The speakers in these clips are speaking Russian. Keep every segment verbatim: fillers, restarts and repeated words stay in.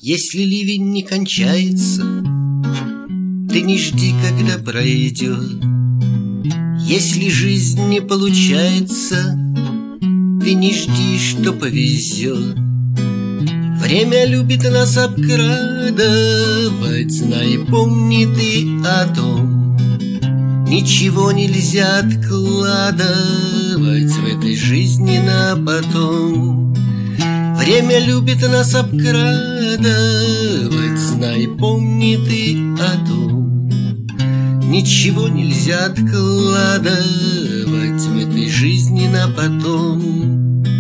Если ливень не кончается, ты не жди, когда пройдет. Если жизнь не получается, ты не жди, что повезет. Время любит нас обкрадывать, знай, помни ты о том. Ничего нельзя откладывать в этой жизни на потом. Время любит нас обкрадывать, знай, помни ты о том. Ничего нельзя откладывать в этой жизни на потом.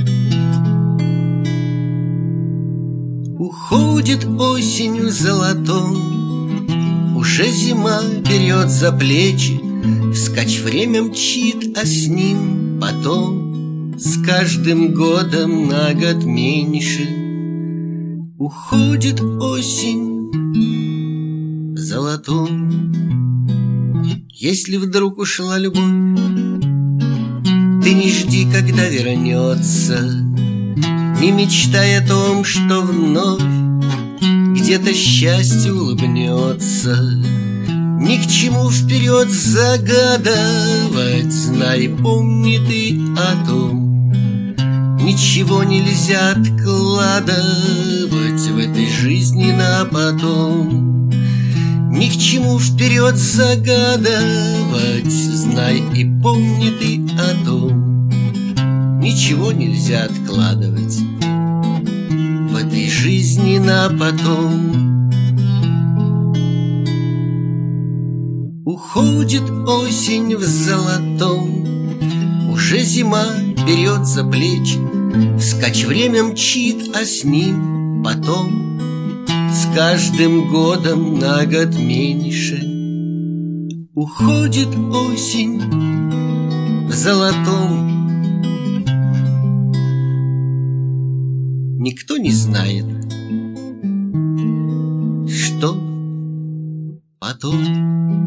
Уходит осень в золотом, уже зима берет за плечи. Вскачь время мчит, а с ним потом с каждым годом на год меньше. Уходит осень в золотом. Если вдруг ушла любовь, ты не жди, когда вернется. Не мечтай о том, что вновь где-то счастье улыбнется. Ни к чему вперед загадывать, знай, помни ты о том. Ничего нельзя откладывать в этой жизни на потом. Ни к чему вперед загадывать, знай и помни ты о том. Ничего нельзя откладывать в этой жизни на потом. Уходит осень в золотом, уже зима берет за плечи. Вскачь время мчит, а с ним потом с каждым годом на год меньше. Уходит осень в золотом. Никто не знает, что потом.